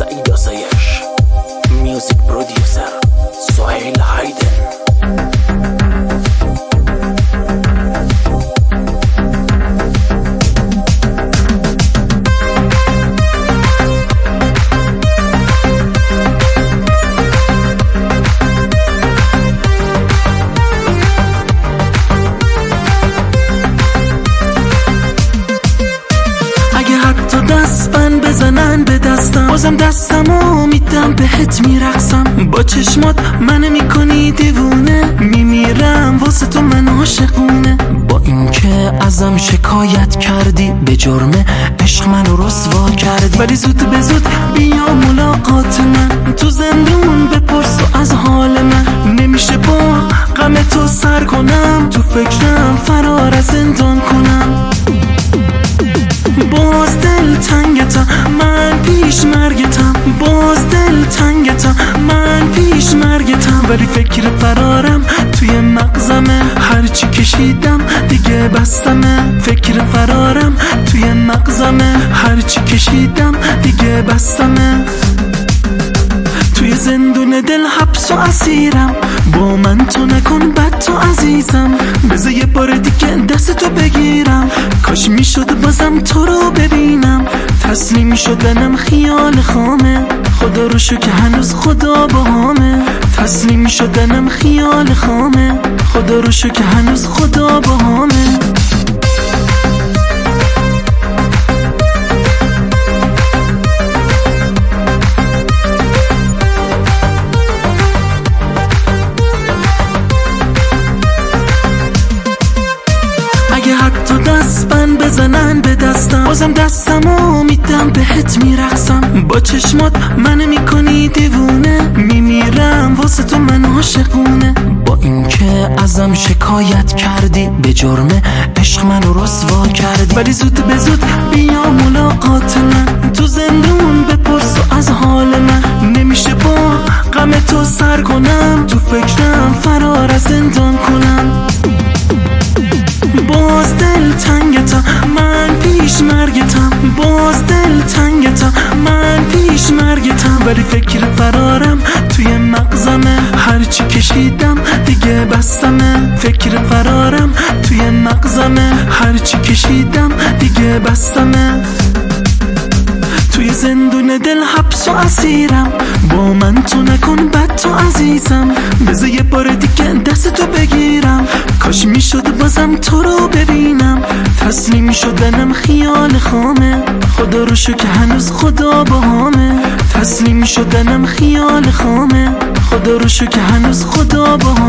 سعید آسایش، میوزیک پرودیوسر سهیل هایدن. دستبند بزنن به دستم، بازم دستمو میدم بهت میرقصم. با چشمات منو میکنی دیوونه، میمیرم واسه تو من عاشقونه. با اینکه ازم شکایت کردی به جرم عشق منو رسوا کردی، ولی زود به زود بیا ملاقات من. تو زندون بپرس و از حال من، نمیشه با غم تو سر کنم. تو فکرم فرار از زندان کنم. باز دل تنگتم من پیش مرگتم، باز دل تنگتم من پیش مرگتم. ولی فکر فرارم توی مغزمه، هرچی کشیدم دیگه بستمه. فکر فرارم توی مغزمه، هرچی کشیدم دیگه بستمه. توی زندون دل حبس و اسیرم، با من تو نکن بد تو عزیزم. بذار یه بار دیگه دست تو بگیرم، کاش میشد بازم تو رو ببینم. تسلیم شدنم خیال خامه، خدا رو شکر هنوز خدا باهامه. تسلیم شدنم خیال خامه، خدا رو شکر هنوز خدا باهامه. اگه حتی دستبند بزنن به دستم، بازم دستمو میدم بهت میرقصم. با چشمات منو میکنی دیوونه، میمیرم واسه تو من عاشقونه. با اینکه ازم شکایت کردی به جرم عشق منو رسوا کردی، ولی زود به زود بیا ملاقات من. تو زندون بپرس و از حال من، نمیشه با غم تو سر کنم. تو فکرم فرار از زندان کنم. باز دل تنگتم من پیش مرگتم، باز دل تنگتم من پیش مرگتم. ولی فکر فرارم توی مغزمه، هرچی کشیدم دیگه بستمه. فکر فرارم توی مغزمه، هرچی کشیدم دیگه بستمه. توی زندون دل حبس و اسیرم، با من تو نکن بد تو عزیزم. بذار یه بار دیگه دست تو بگیرم، کاش میشد بازم تو رو ببینم. تسلیم شدنم خیال خامه، خدا رو شکر هنوز خدا باهامه. تسلیم شدنم خیال خامه، خدا رو شکر هنوز خدا باهامه.